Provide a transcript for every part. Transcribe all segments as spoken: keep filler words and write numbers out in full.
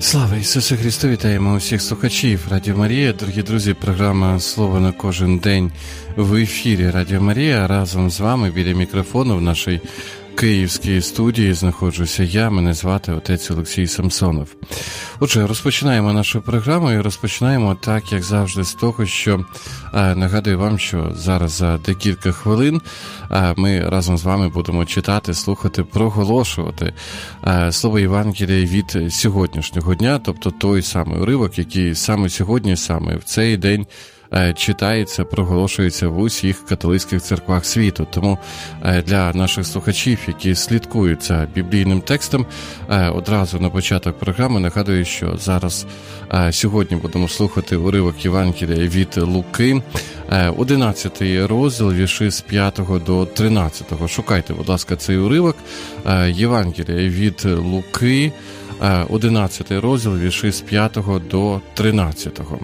Слава Ісусу Христу! Вітаємо усіх слухачів Радіо Марія. Дорогі друзі, програма «Слово на кожен день» в ефірі Радіо Марія. Разом з вами біля мікрофону в нашій київській студії знаходжуся я, мене звати отець Олексій Самсонов. Отже, розпочинаємо нашу програму і розпочинаємо так, як завжди, з того, що е, нагадую вам, що зараз за декілька хвилин е, ми разом з вами будемо читати, слухати, проголошувати е, слово Євангелія від сьогоднішнього дня, тобто той самий уривок, який саме сьогодні, саме в цей день читається, проголошується в усіх католицьких церквах світу. Тому для наших слухачів, які слідкують за біблійним текстом, одразу на початок програми нагадую, що зараз сьогодні будемо слухати уривок Євангелія від Луки, одинадцятий розділ, вірші з п'ятого до тринадцятого. Шукайте, будь ласка, цей уривок. Євангелія від Луки, одинадцятий розділ, вірші з п'ятого до тринадцятого.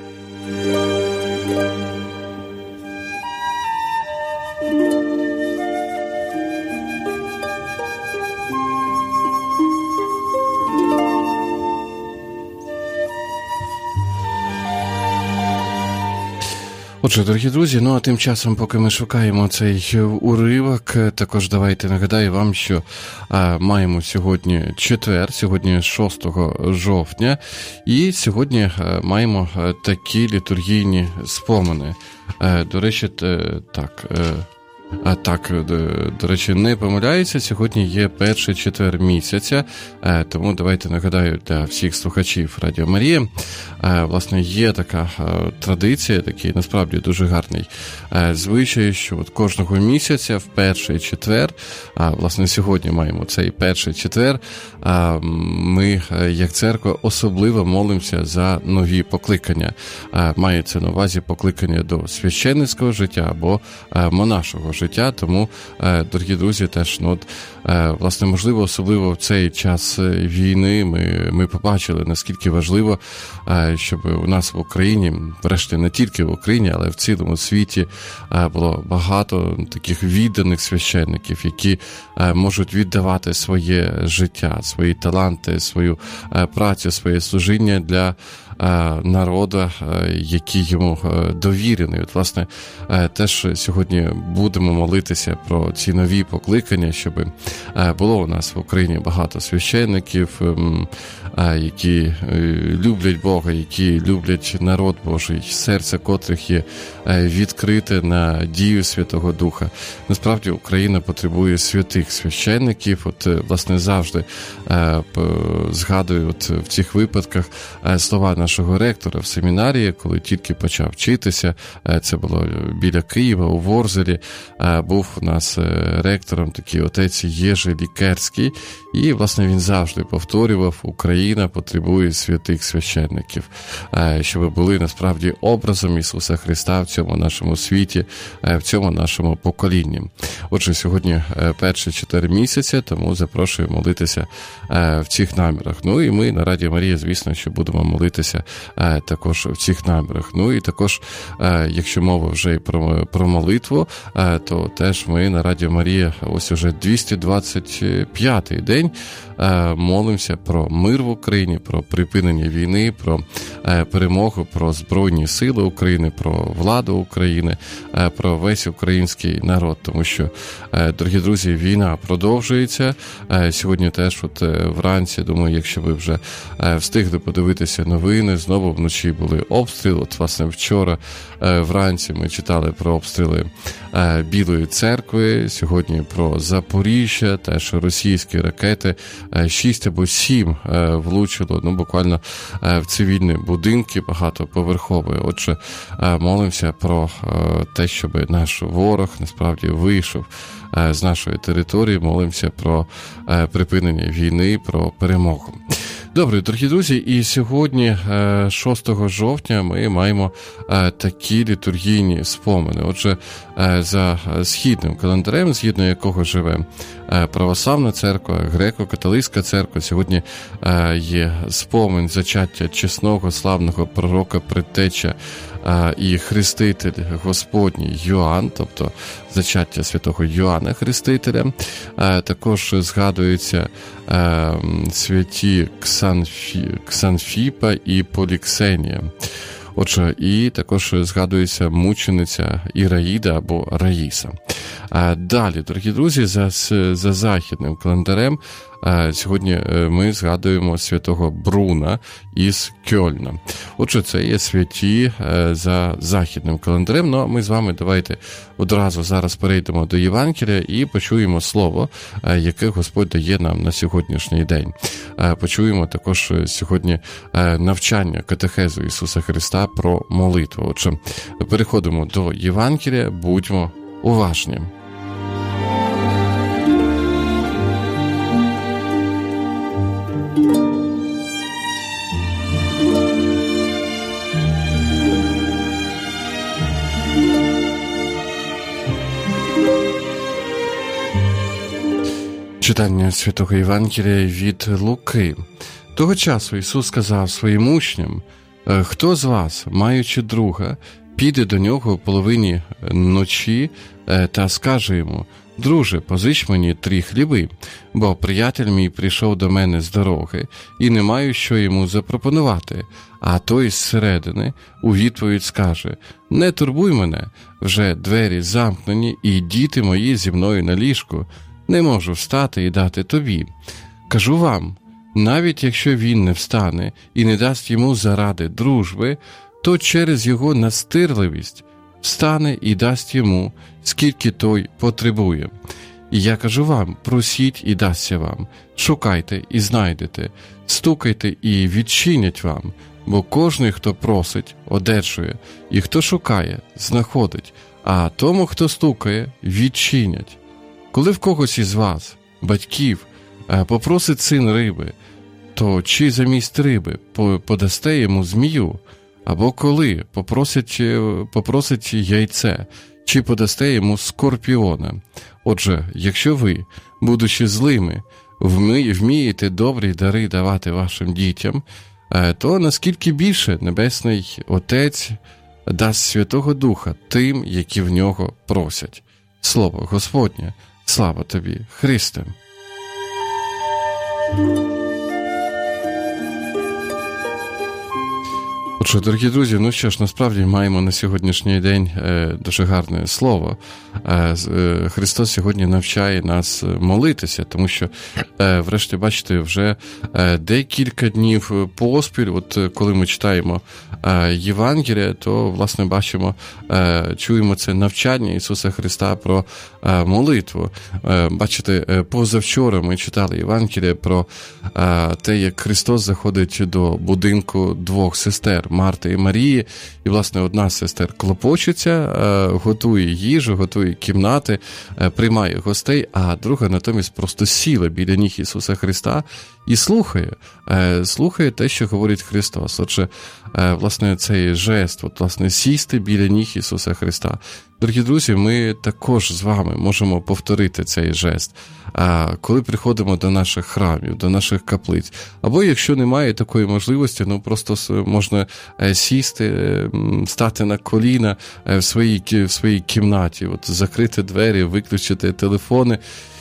Отже, дорогі друзі, ну а тим часом, поки ми шукаємо цей уривок, також давайте нагадаю вам, що а, маємо сьогодні четвер, сьогодні шостого жовтня, і сьогодні а, маємо а, такі літургійні спомини. А, до речі, так... А так, до речі, не помиляюся, сьогодні є перший четвер місяця, тому давайте нагадаю для всіх слухачів Радіо Марія, власне, є така традиція, такий насправді дуже гарний звичай, що от кожного місяця в перший четвер, а власне сьогодні маємо цей перший четвер, ми, як церква, особливо молимося за нові покликання. Мається на увазі покликання до священницького життя або монашого життя, тому, дорогі друзі, теж, ну, от, власне, можливо, особливо в цей час війни ми, ми побачили, наскільки важливо, щоб у нас в Україні, врешті не тільки в Україні, але в цілому світі було багато таких відданих священників, які можуть віддавати своє життя, свої таланти, свою працю, своє служіння для народу, який йому довірений. От, власне, теж сьогодні будемо молитися про ці нові покликання, щоб було у нас в Україні багато священників, які люблять Бога, які люблять народ Божий, серце котрих є відкрите на дію Святого Духа. Насправді, Україна потребує святих священників. От, власне, завжди згадую от в цих випадках слова нашого ректора в семінарії, коли тільки почав вчитися, це було біля Києва, у Ворзелі, був у нас ректором такий отець Єжи Лікерський, і, власне, він завжди повторював: Україна потребує святих священників, щоб були, насправді, образом Ісуса Христа в цьому нашому світі, в цьому нашому поколінні. Отже, сьогодні перший четвер місяця, тому запрошую молитися в цих намірах. Ну і ми на Радіо Марія, звісно, що будемо молитися також в цих намірах. Ну і також, якщо мова вже і про, про молитву, то теж ми на Радіо Марія ось уже двісті двадцять п'ятий день молимося про мир в Україні, про припинення війни, про перемогу, про Збройні сили України, про владу України, про весь український народ. Тому що, дорогі друзі, війна продовжується. Сьогодні теж от вранці, думаю, якщо ви вже встигли подивитися новини, знову вночі були обстріли. От, власне, вчора вранці ми читали про обстріли Білої церкви, сьогодні про Запоріжжя, теж російські ракети, шість або сім влучило, ну, буквально в цивільні будинки багатоповерхові. Отже, молимося про те, щоб наш ворог, насправді, вийшов з нашої території, молимося про припинення війни, про перемогу. Добре, дорогі друзі, і сьогодні, шостого жовтня, ми маємо такі літургійні спомини. Отже, за східним календарем, згідно якого живе православна церква, греко-католицька церква, сьогодні є спомин зачаття чесного, славного пророка, предтеча і хреститель Господній Йоанн, тобто зачаття святого Йоанна Хрестителя. Також згадуються святі Ксанфі, Ксанфіпа і Поліксенія. Отже, і також згадується мучениця Іраїда або Раїса. А далі, дорогі друзі, за, за західним календарем сьогодні ми згадуємо святого Бруна із Кьольна. Отже, це є святі за західним календарем. Ну, а ми з вами давайте одразу зараз перейдемо до Євангелія і почуємо слово, яке Господь дає нам на сьогоднішній день. Почуємо також сьогодні навчання катехезу Ісуса Христа про молитву. Отже, переходимо до Євангелія, будьмо уважні. Читання Святого Євангелія від Луки. Того часу Ісус сказав своїм учням: «Хто з вас, маючи друга, піде до нього в половині ночі та скаже йому: друже, позич мені три хліби, бо приятель мій прийшов до мене з дороги, і не маю що йому запропонувати». А той зсередини у відповідь скаже: «Не турбуй мене, вже двері замкнені, і діти мої зі мною на ліжку, не можу встати і дати тобі. Кажу вам, навіть якщо він не встане і не дасть йому заради дружби, то через його настирливість встане і дасть йому, скільки той потребує. І я кажу вам, просіть і дасться вам, шукайте і знайдете, стукайте і відчинять вам, бо кожний, хто просить, одержує, і хто шукає, знаходить, а тому, хто стукає, відчинять. Коли в когось із вас, батьків, попросить син риби, то чи замість риби подасте йому змію? Або коли попросить, попросить яйце, чи подасте йому скорпіона? Отже, якщо ви, будучи злими, вмієте добрі дари давати вашим дітям, то наскільки більше Небесний Отець дасть Святого Духа тим, які в нього просять. Слово Господнє. Слава тобі, Христе! Отже, дорогі друзі, ну що ж, насправді маємо на сьогоднішній день е, дуже гарне слово. Е, е, Христос сьогодні навчає нас молитися, тому що, е, врешті, бачите, вже е, декілька днів поспіль, от коли ми читаємо е, Євангелія, то, власне, бачимо, е, чуємо це навчання Ісуса Христа про е, молитву. Е, бачите, позавчора ми читали Євангелія про е, те, як Христос заходить до будинку двох сестер, Марти і Марії, і, власне, одна з сестер клопочеться, готує їжу, готує кімнати, приймає гостей, а друга натомість просто сіла біля ніг Ісуса Христа і слухає, слухає те, що говорить Христос. Отже, власне, цей жест, от, власне, сісти біля ніг Ісуса Христа. Дорогі друзі, ми також з вами можемо повторити цей жест, коли приходимо до наших храмів, до наших каплиць. Або, якщо немає такої можливості, ну, просто можна сісти, стати на коліна в своїй, в своїй кімнаті, от, закрити двері, виключити телефони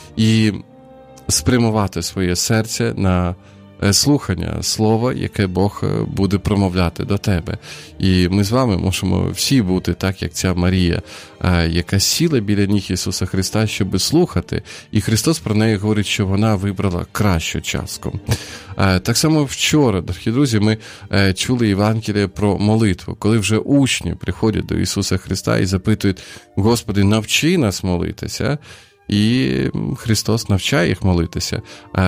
і спрямувати своє серце на слухання слова, яке Бог буде промовляти до тебе. І ми з вами можемо всі бути так, як ця Марія, яка сіла біля ніг Ісуса Христа, щоб слухати. І Христос про неї говорить, що вона вибрала кращу частку. Так само вчора, дорогі друзі, ми чули Євангеліє про молитву, коли вже учні приходять до Ісуса Христа і запитують: «Господи, навчи нас молитися». І Христос навчає їх молитися,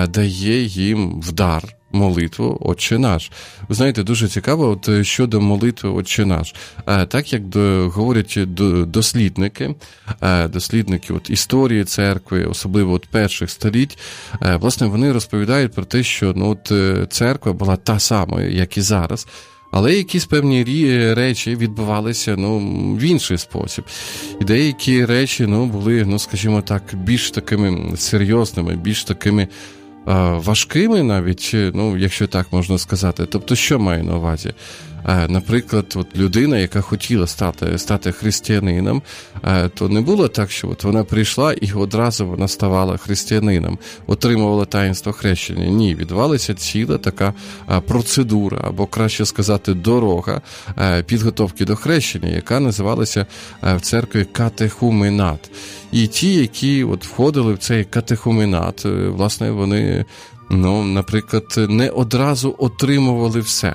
дає їм в дар молитву «Отче наш». Ви знаєте, дуже цікаво от щодо молитви «Отче наш». Так, як говорять дослідники, дослідники от історії церкви, особливо от перших століть, власне, вони розповідають про те, що ну, от, церква була та сама, як і зараз, але якісь певні речі відбувалися ну, в інший спосіб. І деякі речі ну, були, ну, скажімо так, більш такими серйозними, більш такими а, важкими навіть, ну, якщо так можна сказати. Тобто, що маю на увазі? Наприклад, от людина, яка хотіла стати, стати християнином, то не було так, що от вона прийшла і одразу вона ставала християнином, отримувала таїнство хрещення. Ні, відбувалася ціла така процедура, або краще сказати, дорога підготовки до хрещення, яка називалася в церкві катехуменат. І ті, які от входили в цей катехуменат, власне, вони, ну, наприклад, не одразу отримували все.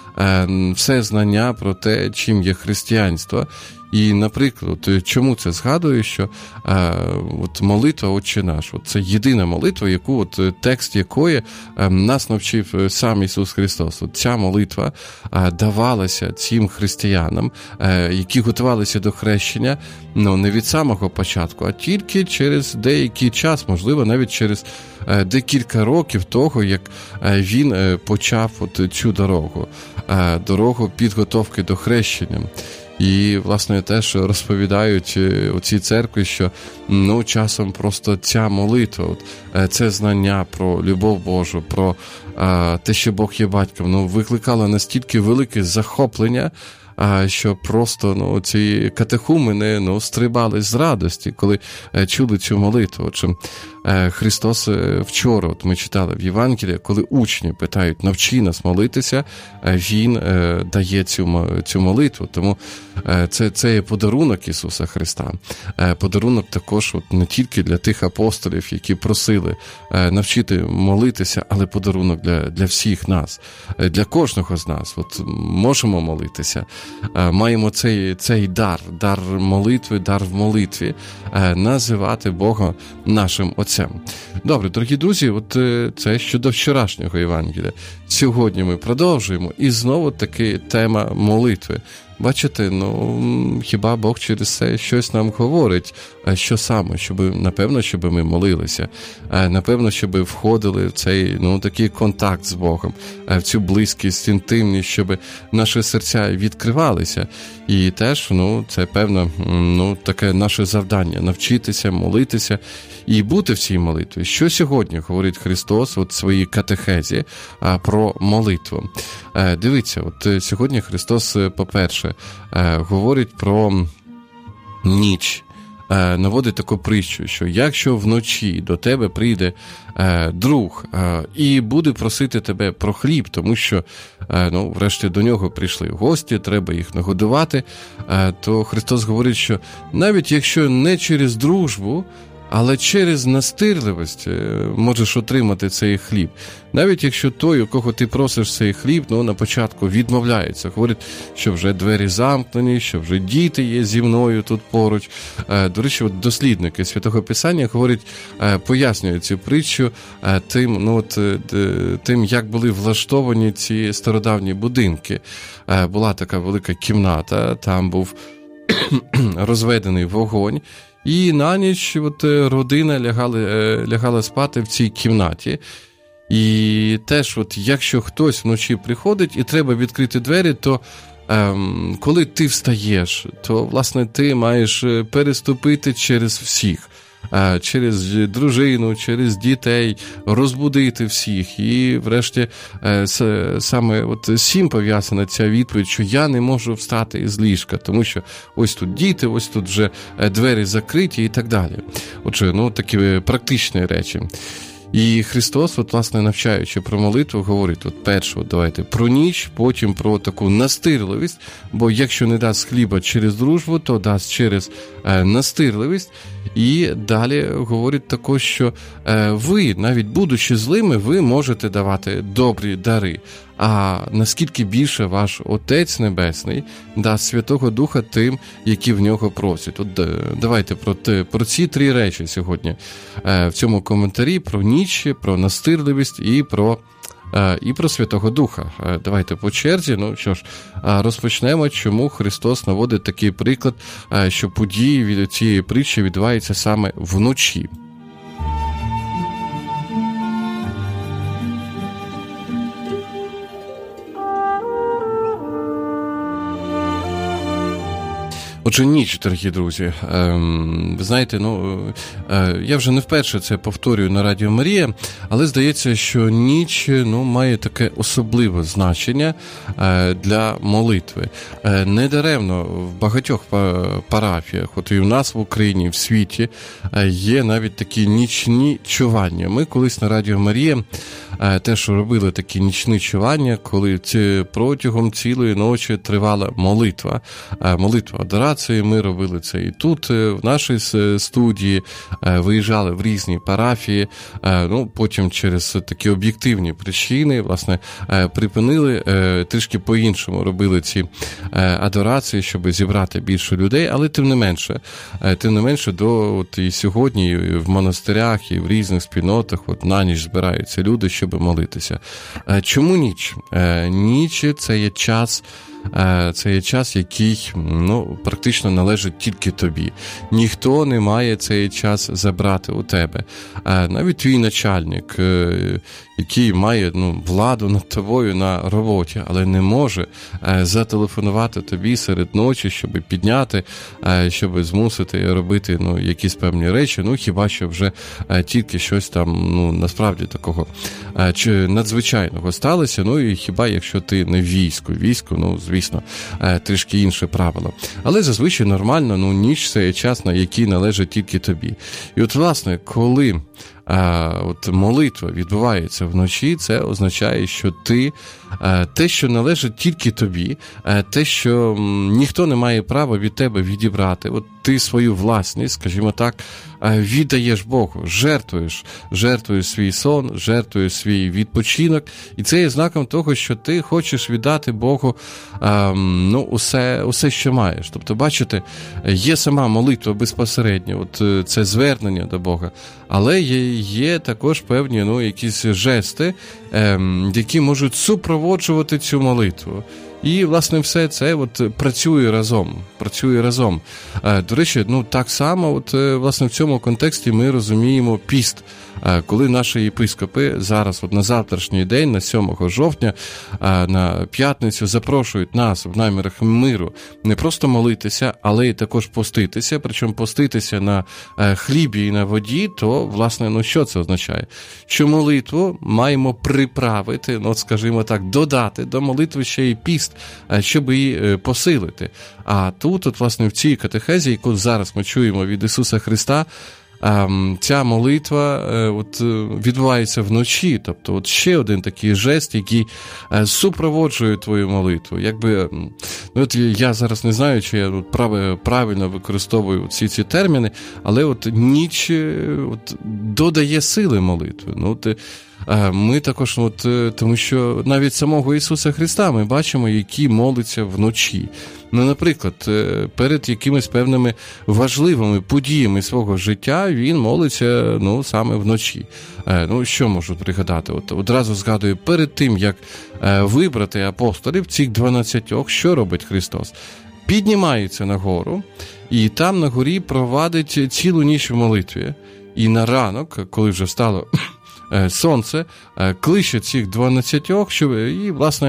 Все знання про те, чим є християнство. І, наприклад, чому це згадую, що е, от молитва «Отче наш», от це єдина молитва, яку от текст якої е, нас навчив сам Ісус Христос. От ця молитва е, давалася цим християнам, е, які готувалися до хрещення, ну, не від самого початку, а тільки через деякий час, можливо, навіть через е, декілька років того, як е, він е, почав от цю дорогу, е, дорогу підготовки до хрещення. І, власне, теж розповідають у цій церкві, що, ну, часом просто ця молитва, от, це знання про любов Божу, про а, те, що Бог є батьком, ну, викликало настільки велике захоплення, а, що просто, ну, ці катехумени, ну, стрибали з радості, коли а, чули цю молитву. Отже, а, Христос вчора, от ми читали в Євангелії, коли учні питають, навчи нас молитися, а Він а, дає цю, цю молитву. Тому а, це, це є подарунок Ісуса Христа. А, подарунок також от, не тільки для тих апостолів, які просили а, навчити молитися, але подарунок для, для всіх нас, для кожного з нас. От можемо молитися, маємо цей, цей дар, дар молитви, дар в молитві, називати Бога нашим Отцем. Добре, дорогі друзі, от це щодо вчорашнього Євангелія. Сьогодні ми продовжуємо, і знову таки тема молитви. Бачите, ну, хіба Бог через це щось нам говорить? Що саме? Щоб, напевно, щоб ми молилися. Напевно, щоб входили в цей, ну, такий контакт з Богом, в цю близькість, інтимність, щоб наші серця відкривалися. І теж, ну, це, певно, ну, таке наше завдання – навчитися, молитися і бути в цій молитві. Що сьогодні говорить Христос от в своїй катехезі про молитву? Дивіться, от сьогодні Христос, по-перше, говорить про ніч, наводить таку притчу, що якщо вночі до тебе прийде друг і буде просити тебе про хліб, тому що, ну, врешті до нього прийшли гості, треба їх нагодувати, то Христос говорить, що навіть якщо не через дружбу, але через настирливість можеш отримати цей хліб. Навіть якщо той, у кого ти просиш цей хліб, ну, на початку відмовляється. Говорить, що вже двері замкнені, що вже діти є зі мною тут поруч. До речі, от дослідники Святого Писання говорять, пояснюють цю притчу тим, ну, от, тим, як були влаштовані ці стародавні будинки. Була така велика кімната, там був розведений вогонь, і на ніч от, родина лягала, лягала спати в цій кімнаті. І теж, от, якщо хтось вночі приходить і треба відкрити двері, то ем, коли ти встаєш, то, власне, ти маєш переступити через всіх. Через дружину, через дітей, розбудити всіх. І, врешті, саме от з цим пов'язана ця відповідь, що я не можу встати із ліжка, тому що ось тут діти, ось тут вже двері закриті і так далі. Отже, ну, такі практичні речі. І Христос, от, власне, навчаючи про молитву, говорить, от перше, от, давайте, про ніч, потім про таку настирливість, бо якщо не дасть хліба через дружбу, то дасть через е, настирливість. І далі говорить також, що е, ви, навіть будучи злими, ви можете давати добрі дари. А наскільки більше ваш Отець Небесний дасть Святого Духа тим, які в нього просять. От давайте про, про ці три речі сьогодні в цьому коментарі: про ніч, про настирливість і про, і про Святого Духа. Давайте по черзі. Ну що ж, розпочнемо, чому Христос наводить такий приклад, що події від цієї притчі відбуваються саме вночі. Отже, ніч, дорогі друзі. Ви знаєте, ну, я вже не вперше це повторюю на Радіо Марія, але здається, що ніч, ну, має таке особливе значення для молитви. Недаремно в багатьох парафіях, от і в нас в Україні, і в світі, є навіть такі нічні чування. Ми колись на Радіо Марія теж робили такі нічні чування, коли протягом цілої ночі тривала молитва. Молитва адорації, ми робили це і тут, в нашій студії, виїжджали в різні парафії, ну, потім через такі об'єктивні причини, власне, припинили, трішки по-іншому робили ці адорації, щоб зібрати більше людей, але тим не менше, тим не менше, до, от і сьогодні і в монастирях, і в різних спільнотах, от на ніч збираються люди, щоб молитися. Чому ніч? Ніч – це є час, це є час, який, ну, практично належить тільки тобі. Ніхто не має цей час забрати у тебе. Навіть твій начальник, який має, ну, владу над тобою на роботі, але не може зателефонувати тобі серед ночі, щоб підняти, щоб змусити робити, ну, якісь певні речі, ну, хіба що вже тільки щось там, ну, насправді такого чи надзвичайного сталося, ну, і хіба якщо ти не в війську, війську, ну, звісно, трішки інше правило. Але зазвичай нормально, ну, ніч – це час, на який належить тільки тобі. І от, власне, коли а, от молитва відбувається вночі, це означає, що ти, а, те, що належить тільки тобі, а, те, що м, ніхто не має права від тебе відібрати, от ти свою власність, скажімо так, віддаєш Богу, жертвуєш, жертвуєш свій сон, жертвуєш свій відпочинок, і це є знаком того, що ти хочеш віддати Богу, а, ну, усе, усе, що маєш. Тобто, бачите, є сама молитва безпосередньо, от це звернення до Бога, але є, є також певні, ну, якісь жести, ем, які можуть супроводжувати цю молитву. І, власне, все це от працює разом, працює разом. До речі, ну, так само, от, власне, в цьому контексті ми розуміємо піст. Коли наші єпископи зараз, от на завтрашній день, на сьомого жовтня, на п'ятницю, запрошують нас в намірах миру не просто молитися, але й також поститися, причому поститися на хлібі і на воді, то, власне, ну, що це означає? Що молитву маємо приправити, ну, скажімо так, додати до молитви ще й піст, щоб її посилити. А тут, от, власне, в цій катехезі, яку зараз ми чуємо від Ісуса Христа, ця молитва от, відбувається вночі, тобто от ще один такий жест, який супроводжує твою молитву. Якби, ну, от я зараз не знаю, чи я от правильно використовую всі ці терміни, але от ніч от, додає сили молитви. Ну, от, ми також, от, тому що навіть самого Ісуса Христа ми бачимо, який молиться вночі. Ну, наприклад, перед якимись певними важливими подіями свого життя він молиться, ну, саме вночі. Ну, що можу пригадати? От, одразу згадую, перед тим, як вибрати апостолів, цих дванадцятьох, що робить Христос? Піднімається на гору, і там на горі провадить цілу ніч в молитві. І на ранок, коли вже стало сонце, кличе цих дванадцятьох, щоб, і, власне,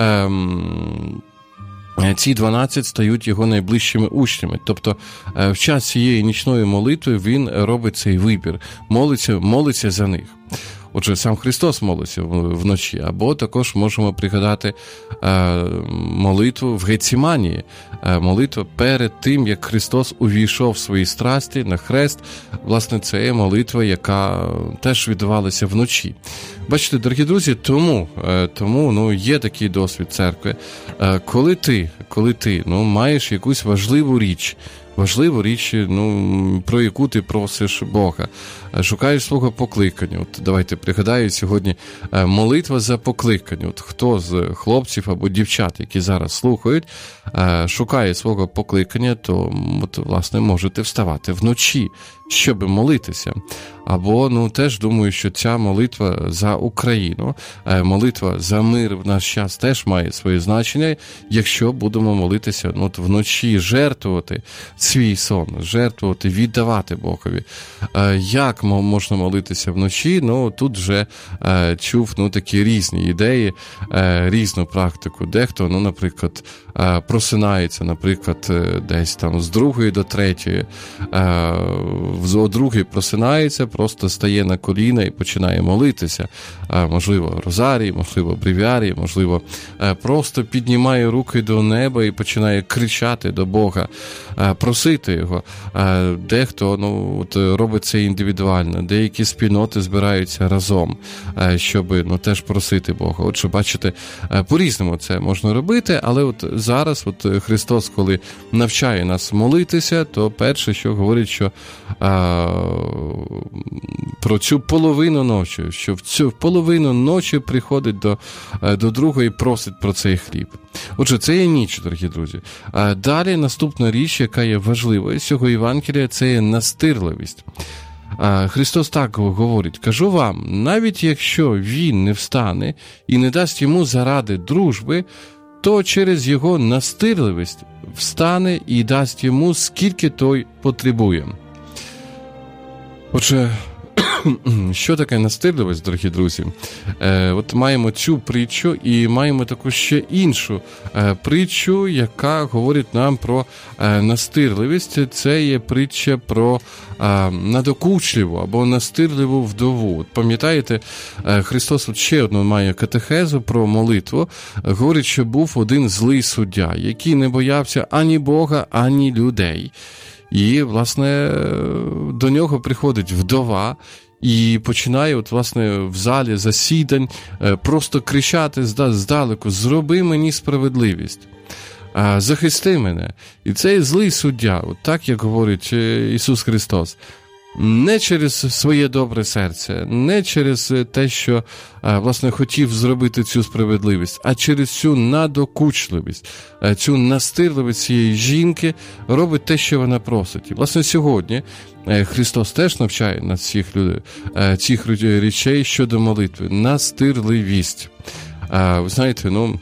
ем, ці дванадцять стають його найближчими учнями. Тобто в час цієї нічної молитви він робить цей вибір, молиться, молиться за них. Отже, сам Христос молиться вночі, або також можемо пригадати е, молитву в Геціманії, е, молитва перед тим, як Христос увійшов в свої страсті на хрест. Власне, це є молитва, яка теж відбувалася вночі. Бачите, дорогі друзі, тому, е, тому ну, є такий досвід церкви. Е, коли ти, коли ти ну, маєш якусь важливу річ, важливу річ, ну, про яку ти просиш Бога, шукаєш свого покликання. От давайте пригадаю сьогодні молитва за покликання. От хто з хлопців або дівчат, які зараз слухають, шукає свого покликання, то, от, власне, можете вставати вночі, щоб молитися. Або, ну, теж думаю, що ця молитва за Україну, молитва за мир в наш час теж має своє значення, якщо будемо молитися, ну, от вночі, жертвувати свій сон, жертвувати, віддавати Богові. Як як можна молитися вночі, ну, тут вже е, чув, ну, такі різні ідеї, е, різну практику. Дехто, ну, наприклад, е, просинається, наприклад, десь там з другої до третьої, е, о другій просинається, просто стає на коліна і починає молитися. Е, можливо, розарій, можливо, бревіарій, можливо, е, просто піднімає руки до неба і починає кричати до Бога, е, просити Його. Е, дехто, ну, от, робить це індивідуально, деякі спільноти збираються разом, е, щоб, ну, теж просити Бога. Отже, бачите, е, по-різному це можна робити, але от зараз от Христос, коли навчає нас молитися, то перше, що говорить, що а, про цю половину ночі, що в цю половину ночі приходить до, до друга і просить про цей хліб. Отже, це є ніч, дорогі друзі. А далі наступна річ, яка є важливою з цього Євангелія, це є настирливість. А Христос так говорить: кажу вам, навіть якщо він не встане і не дасть йому заради дружби, то через його настирливість встане і дасть йому, скільки той потребує. Отже, що таке настирливість, дорогі друзі? Е, от маємо цю притчу і маємо таку ще іншу е, притчу, яка говорить нам про е, настирливість. Це є притча про е, надокучливу або настирливу вдову. От пам'ятаєте, е, Христос от ще одну має катехезу про молитву. Говорить, що був один злий суддя, який не боявся ані Бога, ані людей. І, власне, до нього приходить вдова і починає, от, власне, в залі засідань просто кричати здалеку: «Зроби мені справедливість, захисти мене». І цей злий суддя, от так, як говорить Ісус Христос, не через своє добре серце, не через те, що, власне, хотів зробити цю справедливість, а через цю надокучливість, цю настирливість цієї жінки робить те, що вона просить. І, власне, сьогодні Христос теж навчає нас всіх людей, цих речей щодо молитви. Настирливість. Ви знаєте, ну,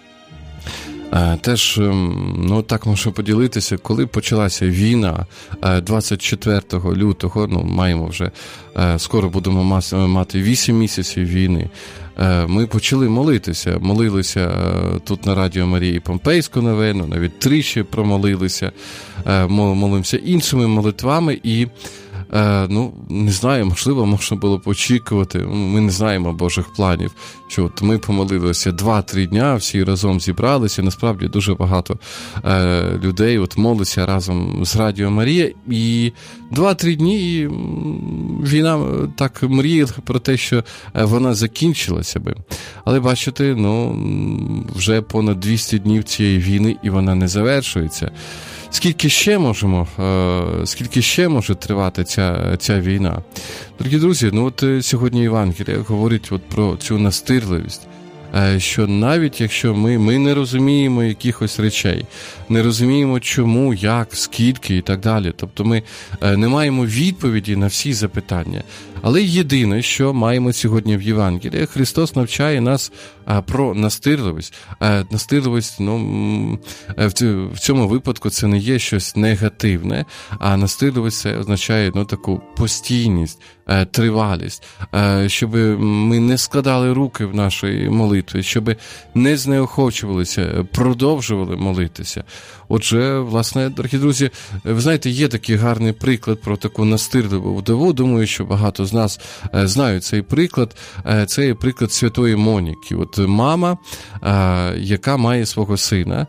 теж, ну, так можу поділитися, коли почалася війна двадцять четвертого лютого, ну, маємо вже, скоро будемо мати вісім місяців війни, ми почали молитися, молилися тут на Радіо Марії Помпейську новину, навіть тричі промолилися, молимося іншими молитвами і, ну, не знаю, можливо, можна було б очікувати, ми не знаємо Божих планів, що от ми помолилися два-три дня, всі разом зібралися, насправді дуже багато е, людей от молиться разом з Радіо Марія, і два-три дні і війна так мріяла про те, що вона закінчилася би. Але бачите, ну, вже понад двісті днів цієї війни, і вона не завершується. Скільки ще можемо, скільки ще може тривати ця, ця війна? Дорогі друзі, ну от сьогодні Євангелія говорить от про цю настирливість, що навіть якщо ми, ми не розуміємо якихось речей, не розуміємо чому, як, скільки і так далі, тобто ми не маємо відповіді на всі запитання, але єдине, що маємо сьогодні в Євангелії, Христос навчає нас про настирливість. Настирливість, ну, в цьому випадку це не є щось негативне, а настирливість це означає, ну, таку постійність, тривалість, щоб ми не складали руки в нашій молитві, щоб не знеохочувалися, продовжували молитися. Отже, власне, дорогі друзі, ви знаєте, є такий гарний приклад про таку настирливу вдову. Думаю, що багато з нас знають цей приклад. Це є приклад святої Моніки. От мама, яка має свого сина,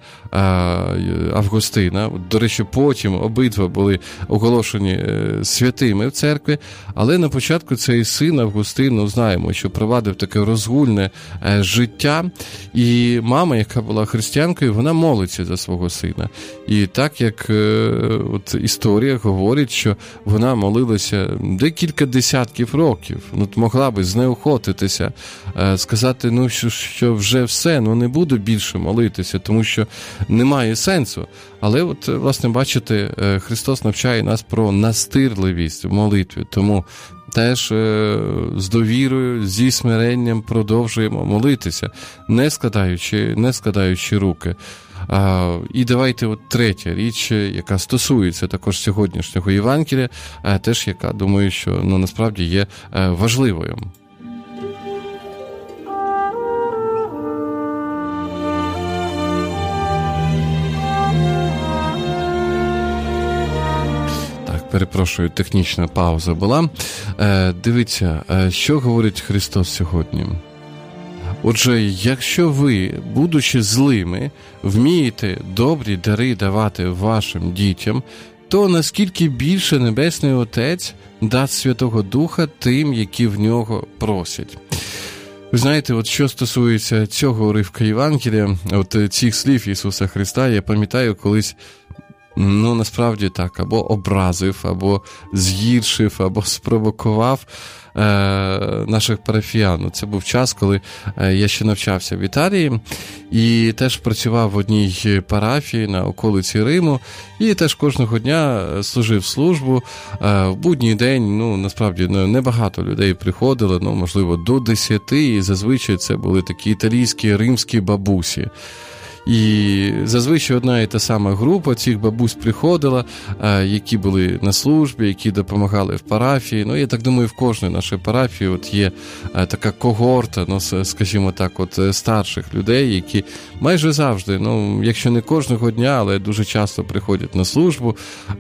Августина. До речі, потім обидва були оголошені святими в церкві, але на початку цей син Августин, ну, знаємо, що провадив таке розгульне життя, і мама, яка була християнкою, вона молиться за свого сина. І так, як от історія говорить, що вона молилася декілька десятків років, ну, могла би знеохотитися, сказати, ну, що, що вже все, ну, не буду більше молитися, тому що немає сенсу. Але от, власне, бачите, Христос навчає нас про настирливість в молитві, тому теж з довірою, зі смиренням продовжуємо молитися, не складаючи, не складаючи руки. І давайте от третя річ, яка стосується також сьогоднішнього Євангелія, теж яка, думаю, що ну, насправді є важливою. Перепрошую, технічна пауза була. Е, дивіться, що говорить Христос сьогодні. Отже, якщо ви, будучи злими, вмієте добрі дари давати вашим дітям, то наскільки більше Небесний Отець дасть Святого Духа тим, які в нього просять. Ви знаєте, от що стосується цього уривка Євангелія, от цих слів Ісуса Христа, я пам'ятаю колись, ну, насправді так, або образив, або згіршив, або спровокував е, наших парафіян. Це був час, коли е, я ще навчався в Італії і теж працював в одній парафії на околиці Риму, і теж кожного дня служив службу. Е, в будній день, ну, насправді, небагато людей приходило, ну, можливо, до десяти, і зазвичай це були такі італійські, римські бабусі. І зазвичай одна і та сама група цих бабусь приходила, які були на службі, які допомагали в парафії. Ну, я так думаю, в кожній нашій парафії от є така когорта, ну, скажімо так, от старших людей, які майже завжди, ну, якщо не кожного дня, але дуже часто приходять на службу,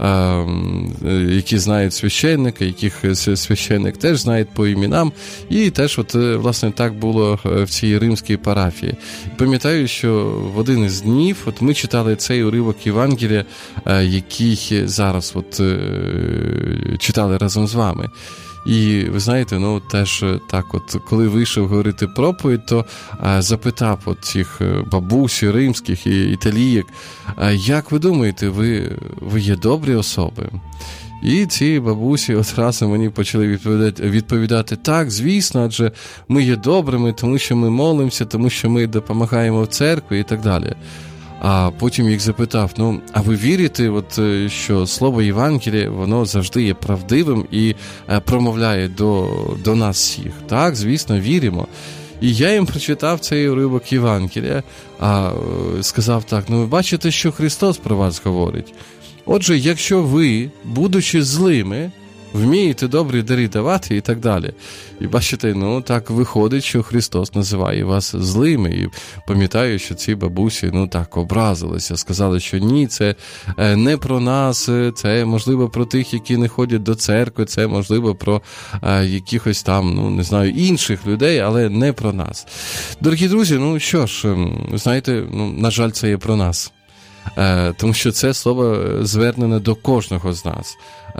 які знають священника, яких священник теж знає по іменам. І теж, от, власне, так було в цій римській парафії. Пам'ятаю, що в один із днів от ми читали цей уривок Євангелія, який зараз от читали разом з вами. І ви знаєте, ну теж так, от коли вийшов говорити проповідь, то а, запитав от цих бабусі римських і італійок, а, як ви думаєте, ви, ви є добрі особи? І ці бабусі одразу мені почали відповідати, відповідати так, звісно, адже ми є добрими, тому що ми молимося, тому що ми допомагаємо в церкві і так далі. А потім їх запитав, ну, а ви вірите, от, що слово Євангелія, воно завжди є правдивим і промовляє до, до нас всіх? Так, звісно, віримо. І я їм прочитав цей уривок Євангелія, а сказав так, ну, ви бачите, що Христос про вас говорить. Отже, якщо ви, будучи злими, вмієте добрі дари давати і так далі. І бачите, ну так виходить, що Христос називає вас злими. І пам'ятаю, що ці бабусі, ну так, образилися, сказали, що ні, це не про нас, це можливо про тих, які не ходять до церкви, це можливо про а, якихось там, ну не знаю, інших людей, але не про нас. Дорогі друзі, ну що ж, знаєте, ну, на жаль, це є про нас. Тому що це слово звернене до кожного з нас,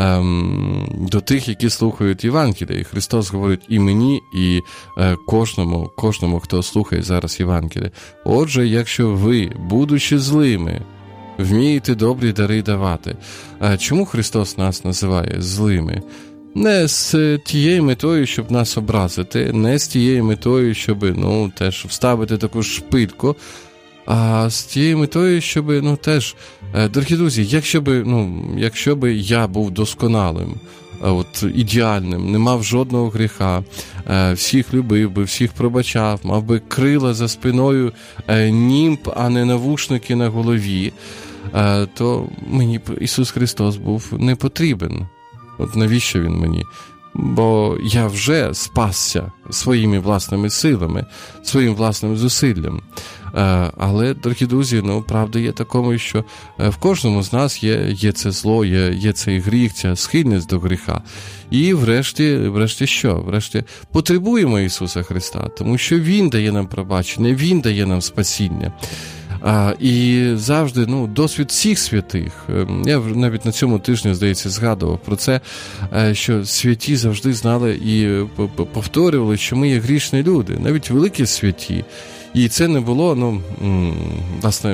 до тих, які слухають Євангелія. І Христос говорить і мені, і кожному, кожному, хто слухає зараз Євангелія. Отже, якщо ви, будучи злими, вмієте добрі дари давати. Чому Христос нас називає злими? Не з тією метою, щоб нас образити, не з тією метою, щоб, ну, теж вставити таку шпильку, а з тією метою, щоб, ну, теж, дорогі друзі, якщо би, ну, якщо би я був досконалим, от, ідеальним, не мав жодного гріха, всіх любив би, всіх пробачав, мав би крила за спиною, німб, а не навушники на голові, то мені б Ісус Христос був не потрібен. От навіщо Він мені? Бо я вже спасся своїми власними силами, своїм власним зусиллям. Але, дорогі друзі, ну, правда є такому, що в кожному з нас є, є це зло, є, є цей гріх, ця схильність до гріха. І врешті, врешті що? Врешті потребуємо Ісуса Христа, тому що Він дає нам пробачення, Він дає нам спасіння. А, і завжди, ну, досвід всіх святих. Я навіть на цьому тижні, здається, згадував про це, що святі завжди знали і повторювали, що ми є грішні люди, навіть великі святі. І це не було, ну, власне,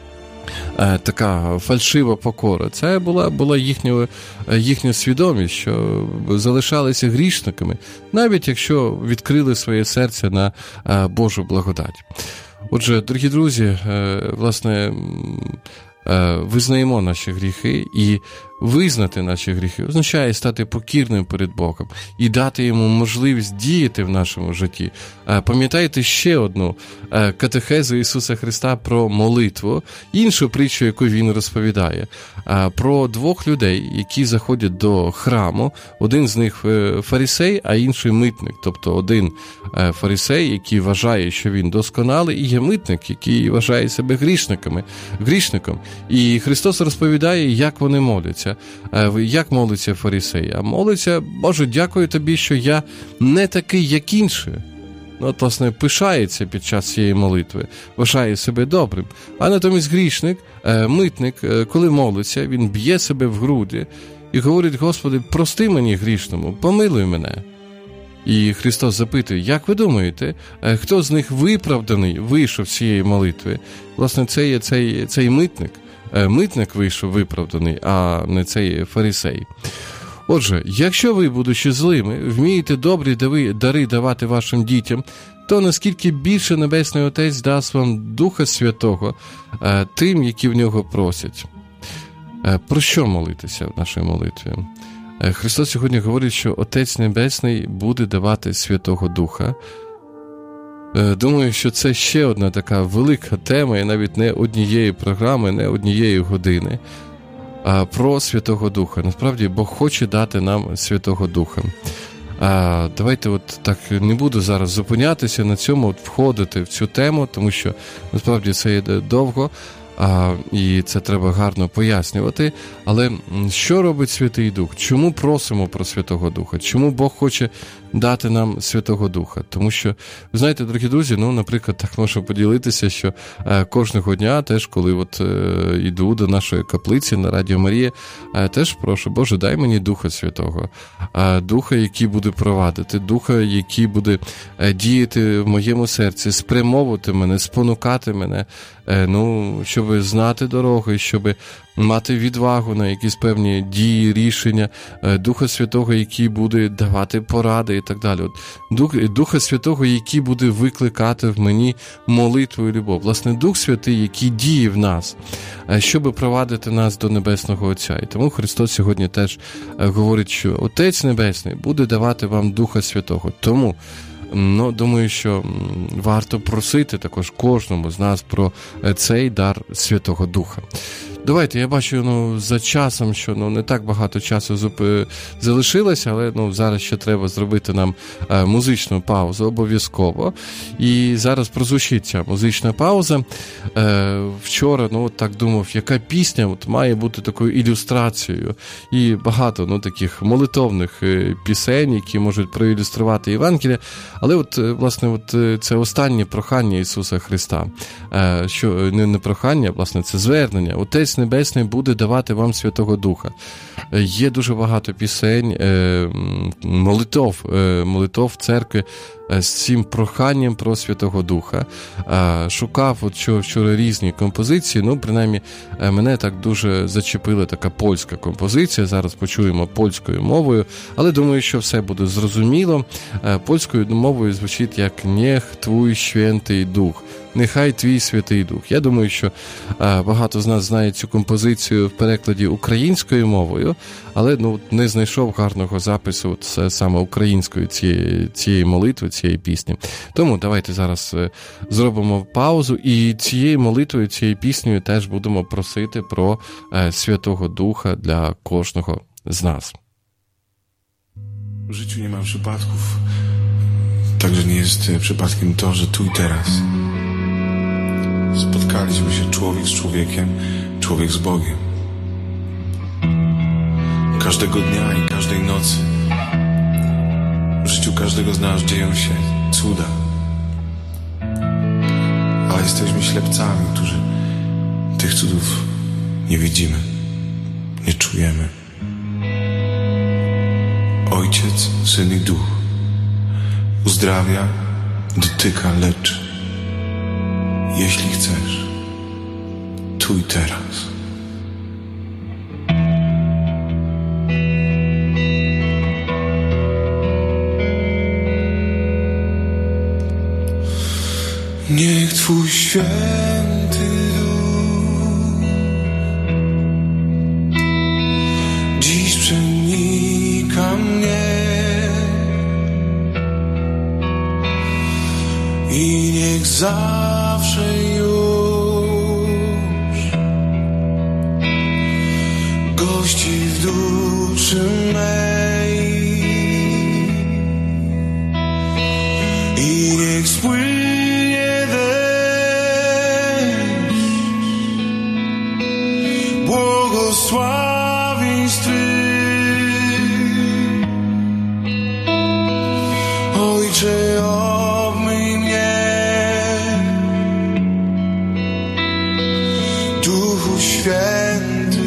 така фальшива покора. Це була, була їхня, їхня свідомість, що залишалися грішниками, навіть якщо відкрили своє серце на Божу благодать. Отже, дорогі друзі, власне, визнаємо наші гріхи і Визнати наші гріхи означає стати покірним перед Богом і дати йому можливість діяти в нашому житті. Пам'ятаєте ще одну катехезу Ісуса Христа про молитву, іншу притчу, яку він розповідає, про двох людей, які заходять до храму. Один з них фарисей, а інший митник. Тобто один фарисей, який вважає, що він досконалий, і є митник, який вважає себе грішниками, грішником. І Христос розповідає, як вони моляться. Як молиться фарисей? А молиться: Боже, дякую тобі, що я не такий, як інші. Ну, от, власне, пишається під час цієї молитви, вважає себе добрим. А натомість грішник, митник, коли молиться, він б'є себе в груди і говорить: Господи, прости мені грішному, помилуй мене. І Христос запитує: як ви думаєте, хто з них виправданий вийшов з цієї молитви? Власне, це є цей, цей митник. Митник вийшов виправданий, а не цей фарисей. Отже, якщо ви, будучи злими, вмієте добрі дари давати вашим дітям, то наскільки більше Небесний Отець дасть вам Духа Святого тим, які в нього просять. Про що молитися в нашій молитві? Христос сьогодні говорить, що Отець Небесний буде давати Святого Духа. Думаю, що це ще одна така велика тема, і навіть не однієї програми, не однієї години, а про Святого Духа. Насправді, Бог хоче дати нам Святого Духа. А, давайте от так не буду зараз зупинятися на цьому, от входити в цю тему, тому що насправді це йде довго, а, і це треба гарно пояснювати. Але що робить Святий Дух? Чому просимо про Святого Духа? Чому Бог хоче дати нам Святого Духа? Тому що, ви знаєте, дорогі друзі, ну, наприклад, так можу поділитися, що е, кожного дня, теж, коли от е, йду до нашої каплиці на Радіо Марія, е, теж прошу: Боже, дай мені Духа Святого, е, Духа, який буде провадити, Духа, який буде е, діяти в моєму серці, спрямовувати мене, спонукати мене, е, ну, щоб знати дороги, щоб мати відвагу на якісь певні дії, рішення, Духа Святого, який буде давати поради і так далі. От, Дух, Духа Святого, який буде викликати в мені молитву і любов. Власне, Дух Святий, який діє в нас, щоб провадити нас до Небесного Отця. І тому Христос сьогодні теж говорить, що Отець Небесний буде давати вам Духа Святого. Тому, ну, думаю, що варто просити також кожному з нас про цей дар Святого Духа. Давайте, я бачу, ну, за часом, що, ну, не так багато часу зуп... залишилося, але, ну, зараз ще треба зробити нам е, музичну паузу обов'язково. І зараз прозвучить ця музична пауза. Е, вчора, ну, так думав, яка пісня от, має бути такою ілюстрацією. І багато, ну, таких молитовних е, пісень, які можуть проілюструвати Євангелія. Але, от, власне, от, це останнє прохання Ісуса Христа. Е, що не, не прохання, власне, це звернення. Отець Небесний буде давати вам Святого Духа. Є дуже багато пісень, молитов, молитов церкви з цим проханням про Святого Духа. Шукав от вчора різні композиції, ну, принаймні, мене так дуже зачепила така польська композиція, зараз почуємо польською мовою, але думаю, що все буде зрозуміло. Польською мовою звучить як «Нех твій святий Дух». Нехай твій Святий Дух. Я думаю, що а, багато з нас знає цю композицію в перекладі українською мовою, але, ну, не знайшов гарного запису от, саме української цієї, цієї молитви, цієї пісні. Тому давайте зараз е, зробимо паузу і цією молитвою, цією піснею теж будемо просити про е, Святого Духа для кожного з нас. W życiu nie ma przypadków. Także nie jest przypadkiem to, że tu i teraz spotkaliśmy się człowiek z człowiekiem, człowiek z Bogiem. Każdego dnia i każdej nocy w życiu każdego z nas dzieją się cuda. Ale jesteśmy ślepcami, którzy tych cudów nie widzimy, nie czujemy. Ojciec, Syn i Duch uzdrawia, dotyka, leczy. Jeśli chcesz, tu i teraz. Niech Twój święty Duch i niech zawsze już gości w duszy mej i niech spłynie deszcz błogosławieństw Twych. Ojcze, obmyj mnie, Duchu Święty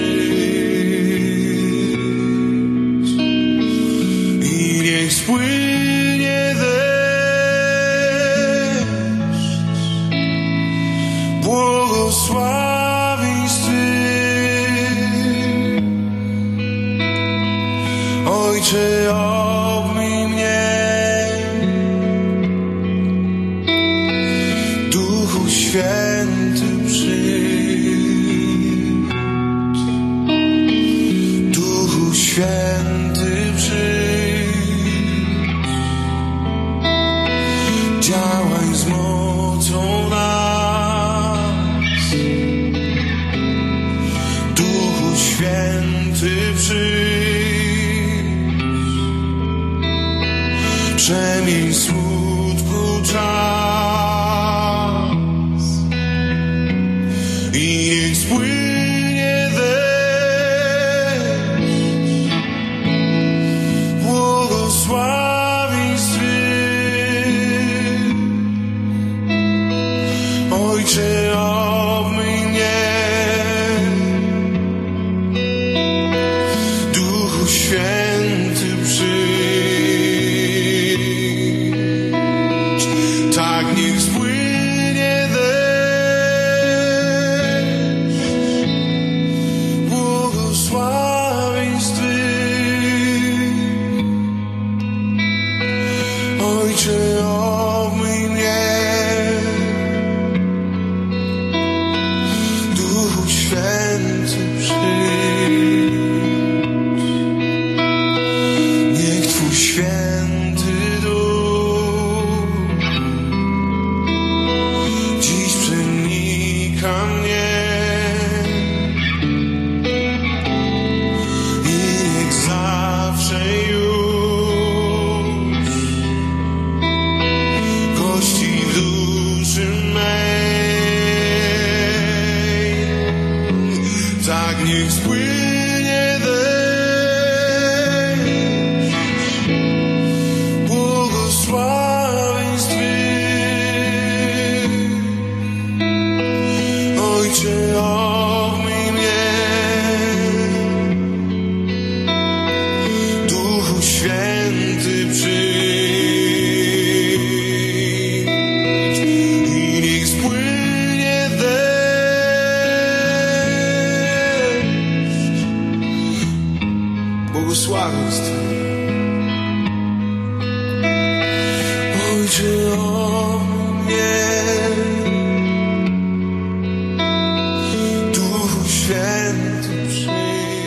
przyjdź i niech spłynie deszcz błogosławieństw Twych. Ojcze, obmyj mnie, Duchu Święty przyjdź, Duchu Święty przyjdź, działaj z mocą nas, Duchu Święty przyjdź, przemień smutku czas i niech spłynie deszcz błogosławieństw Twych. Ojcze, obmyj mnie, Duchu Święty przyjdź, tak niech spłynie deszcz błogosławieństw Twych. Ojcze, obmyj mnie, Duchu Święty przyjdź, niech Twój święty duch dziś przenika mnie i niech zawsze już gości w duszy mej. Tak niech spłynie deszcz błogosławieństw Twych. Ojcze, obmyj mnie, Duchu Święty przyjdź i niech spłynie deszcz błogosławieństw Twych. Ojcze, obmyj mnie, Duchu Święty przyjdź.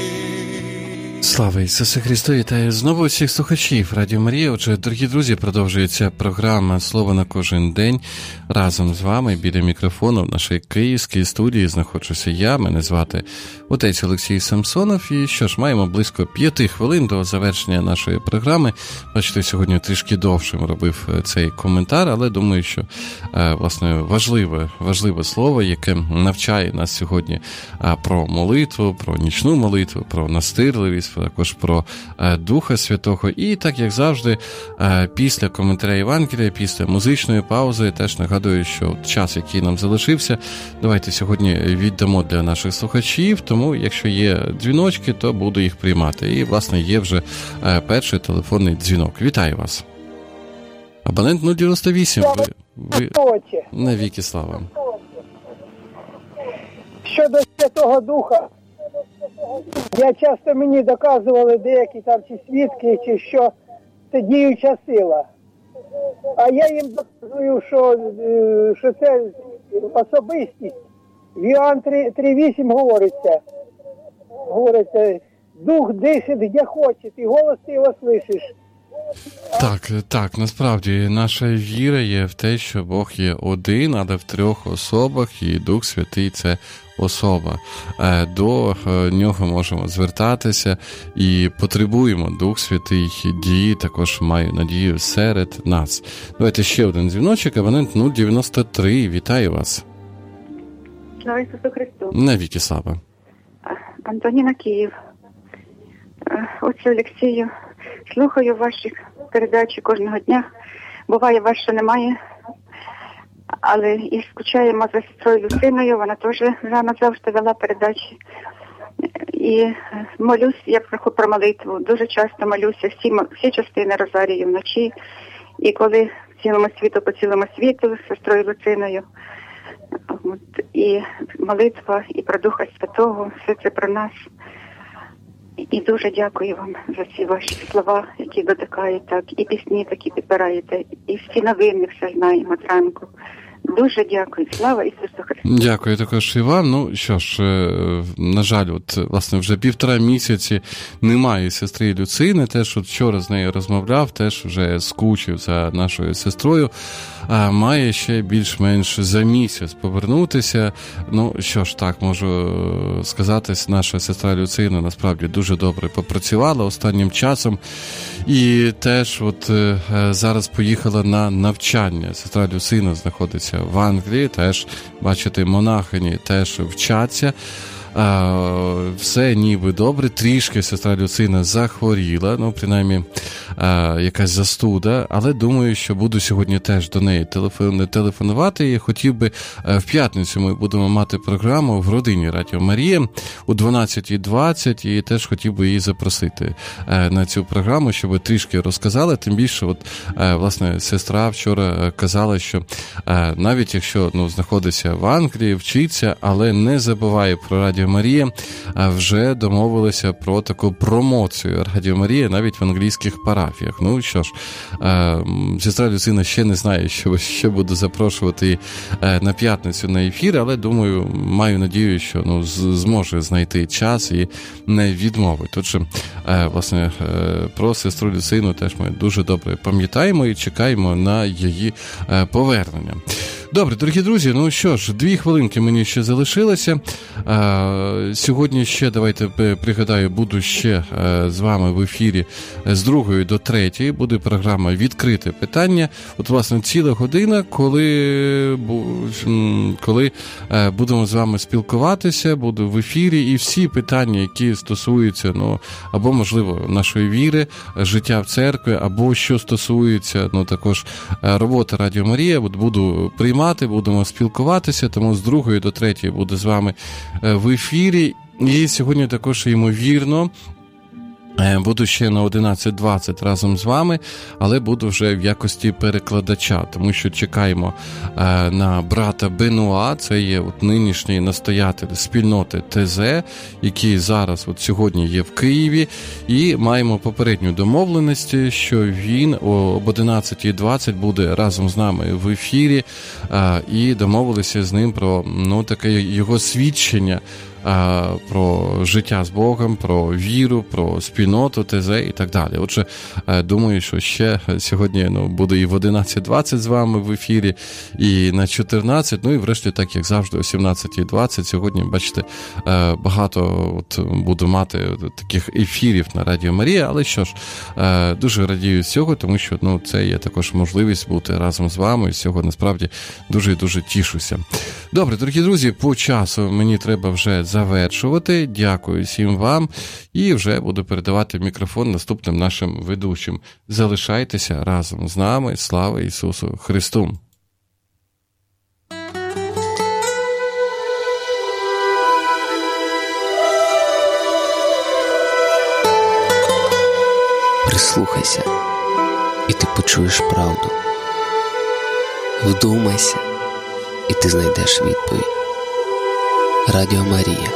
Слава Ісусу Христу! Вітаю знову всіх слухачів Радіо Марія. Отже, дорогі друзі, продовжується програма «Слово на кожен день». Разом з вами біля мікрофону в нашій київській студії знаходжуся я. Мене звати отець Олексій Самсонов. І що ж, маємо близько п'яти хвилин до завершення нашої програми. Бачите, сьогодні трішки довшим робив цей коментар, але думаю, що власне важливе, важливе слово, яке навчає нас сьогодні про молитву, про нічну молитву, про настирливість, також про Духа Святого. І так, як завжди, після коментаря Євангелія, після музичної паузи, теж нагадую, що час, який нам залишився, давайте сьогодні віддамо для наших слухачів, тому якщо є дзвіночки, то буду їх приймати. І, власне, є вже перший телефонний дзвінок. Вітаю вас. Абонент нуль дев'яносто вісім. Ви, ви... Навіки слава. Щодо Святого Духа, я часто мені доказували деякі там чи свідки, чи що це діюча сила. А я їм доказую, що, що це особистість. В Іоанн три вісім говориться, говориться, Дух дишить, де хоче, і голос ти його слышиш. Так, так, насправді наша віра є в те, що Бог є один, але в трьох особах, і Дух Святий – це особа. До нього можемо звертатися і потребуємо Дух Святий дії, також маю надію, серед нас. Давайте ще один дзвіночок, абонент нуль дев'яносто три. Вітаю вас. Слава Ісусу Христу. Навіки слава. Антоніна, Київ. Отче Олексію, слухаю ваші передачі кожного дня. Буває, вас ще немає, але і скучаємо за сестрою Люциною, вона теж рано завжди вела передачі. І молюсь, я про молитву, дуже часто молюся всі, всі частини Розарії вночі. І коли в цілому світу, по цілому світу з сестрою Люциною, от, і молитва, і про Духа Святого, все це про нас. І дуже дякую вам за ці ваші слова, які дотикають так, і пісні такі підбираєте, і всі новини все знаємо зранку. Дуже дякую. Слава Ісусу Христу. Дякую також і вам. Ну, що ж, на жаль, от, власне, вже півтора місяці немає сестри Люцини. Теж от вчора з нею розмовляв, теж вже скучив за нашою сестрою. А має ще більш-менш за місяць повернутися. Ну, що ж, так, можу сказати, наша сестра Люцина насправді дуже добре попрацювала останнім часом. І теж от зараз поїхала на навчання. Сестра Люцина знаходиться в Англії, теж, бачите, монахині теж вчаться. А, все ніби добре, трішки сестра Люцина захворіла, ну, принаймні, а, якась застуда, але думаю, що буду сьогодні теж до неї телефон, телефонувати, і хотів би, а, в п'ятницю ми будемо мати програму в родині Радіо Марія у дванадцята двадцять, і теж хотів би її запросити а, на цю програму, щоб трішки розказала, тим більше, от, а, власне, сестра вчора казала, що а, навіть якщо, ну, знаходиться в Англії, вчиться, але не забуває про Радіо Марія, вже домовилися про таку промоцію Радіо Марія навіть в англійських парафіях. Ну що ж, сестра Люцина ще не знає, що ще буду запрошувати на п'ятницю на ефір, але думаю, маю надію, що ну, зможе знайти час і не відмовить. Отже, власне, про сестру Люцину теж ми дуже добре пам'ятаємо і чекаємо на її повернення. Добре, дорогі друзі, ну що ж, дві хвилинки мені ще залишилося. А, сьогодні ще, давайте пригадаю, буду ще а, з вами в ефірі з другої до третьої. Буде програма «Відкрите питання». От, власне, ціла година, коли, коли а, будемо з вами спілкуватися, буду в ефірі, і всі питання, які стосуються, ну, або, можливо, нашої віри, життя в церкві, або що стосується, ну, також роботи Радіо Марія, буду приймати. Будемо спілкуватися, тому з другої до третьої буду з вами в ефірі. І сьогодні також, ймовірно, буду ще на одинадцята двадцять разом з вами, але буду вже в якості перекладача, тому що чекаємо на брата Бенуа, це є от нинішній настоятель спільноти ТЗ, який зараз от сьогодні є в Києві, і маємо попередню домовленість, що він об одинадцята двадцять буде разом з нами в ефірі, і домовилися з ним про, ну, таке його свідчення про життя з Богом, про віру, про спільноту ТЗ і так далі. Отже, думаю, що ще сьогодні, ну, буду і в одинадцята двадцять з вами в ефірі, і на чотирнадцять, ну і врешті, так як завжди, о сімнадцята двадцять. Сьогодні, бачите, багато от буду мати таких ефірів на Радіо Марія, але що ж, дуже радію з цього, тому що, ну, це є також можливість бути разом з вами, і з цього насправді дуже і дуже тішуся. Добре, дорогі друзі, по часу мені треба вже завершувати. Дякую всім вам. І вже буду передавати мікрофон наступним нашим ведучим. Залишайтеся разом з нами. Слава Ісусу Христу! Прислухайся, і ти почуєш правду. Вдумайся, і ти знайдеш відповідь. Радіо Марія.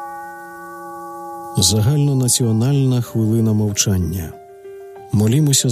Загальнонаціональна хвилина мовчання. Молімося